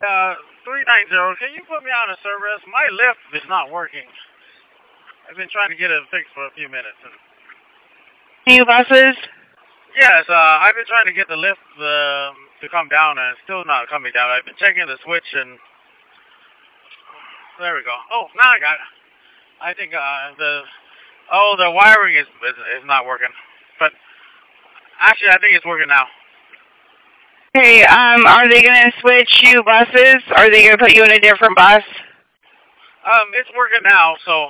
390, can you put me on a service? My lift is not working. I've been trying to get it fixed for a few minutes. New buses? Yes, I've been trying to get the lift to come down, and it's still not coming down. I've been checking the switch, and there we go. Oh, now I got it. I think the wiring is not working, but actually I think it's working now. Okay, are they going to switch you buses? Are they going to put you in a different bus? It's working now, so,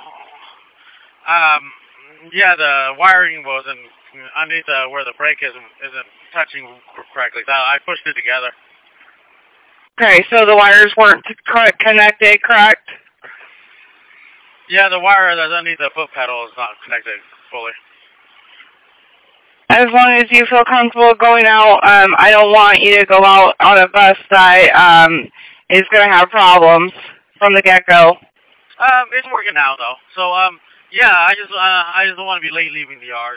yeah, the wiring wasn't underneath where the brake isn't touching correctly. So I pushed it together. Okay, so the wires weren't connected, correct? Yeah, the wire that's underneath the foot pedal is not connected fully. As long as you feel comfortable going out, I don't want you to go out on a bus that is going to have problems from the get-go. It's working now though. So yeah, I just don't want to be late leaving the yard.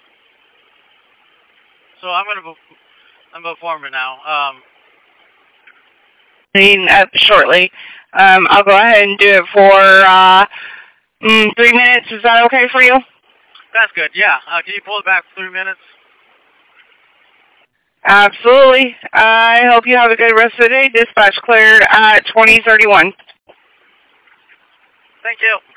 So I'm perform it now. Shortly. I'll go ahead and do it for 3 minutes. Is that okay for you? That's good, yeah. Can you pull it back for 3 minutes? Absolutely. I hope you have a good rest of the day. Dispatch cleared at 2031. Thank you.